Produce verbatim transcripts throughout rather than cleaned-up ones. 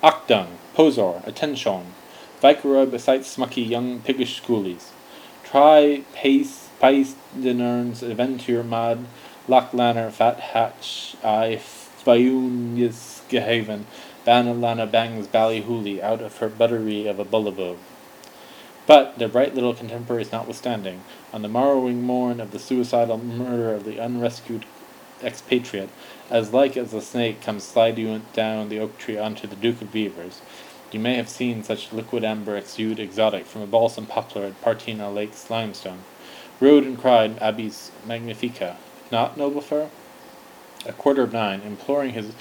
Achtung, Posor, attention, Viceroy besides smucky young piggish schoolies. Try pace, pace dinerns, adventure mad, Lachlaner, fat hatch, I, Fayunius gehaven, Banalana bangs ballyhooly out of her buttery of a bullabog. But, their bright little contemporaries notwithstanding, on the morrowing morn of the suicidal murder of the unrescued expatriate, as like as a snake comes sliding down the oak tree onto the Duke of Beavers, you may have seen such liquid amber exude exotic from a balsam poplar at Partina Lake's limestone. Rode and cried Abbey's Magnifica. Not, noble fir? A quarter of nine, imploring his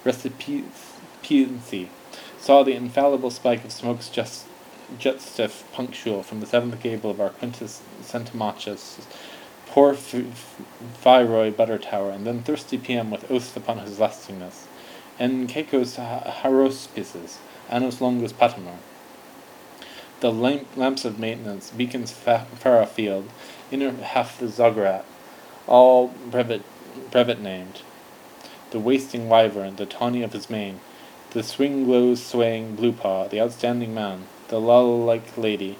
recipiency, saw the infallible spike of smoke's just jet stiff punctual from the seventh gable of our Quintus Centimachus, poor Viceroy Butter Tower, and then thirsty P M with oaths upon his lustiness. En caecos harospices, annos longus patimur. The lamp, lamps of maintenance, beacons Farah Field, inner half the Zograt, all brevet, brevet named. The wasting wyvern, the tawny of his mane, the swing glows swaying blue paw, the outstanding man, the lull-like lady,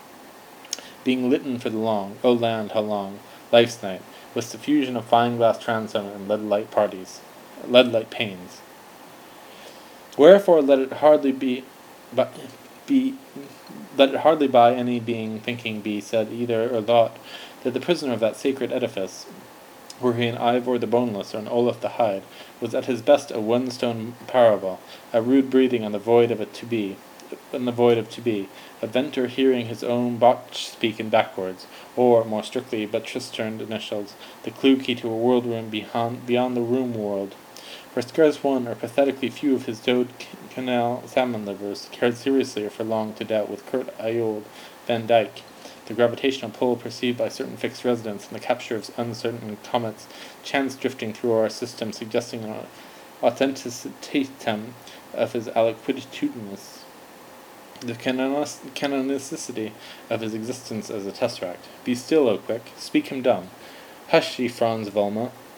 being litten for the long, O land, how long, life's night, with suffusion of fine glass transom and lead-light parties, lead-light panes. Wherefore let it hardly be, but be, let it hardly by any being thinking be said either or thought, that the prisoner of that sacred edifice, were he an Ivor the Boneless or an Olaf the Hide, was at his best a one-stone parable, a rude breathing on the void of a to-be, in the void of to-be, a venter hearing his own botch speak in backwards, or, more strictly but tristerned initials, the clue-key to a world-room beyond, beyond the room-world. For scarce one, or pathetically few of his Dode Canal salmon-livers, cared seriously or for long to doubt with Kurt Ayold Van Dyke, the gravitational pull perceived by certain fixed residents and the capture of uncertain comets chance drifting through our system, suggesting an authenticitem of his aliquiditudinous, the canonicity of his existence as a tesseract. Be still, O quick, speak him dumb. Hush, ye Franz Volma,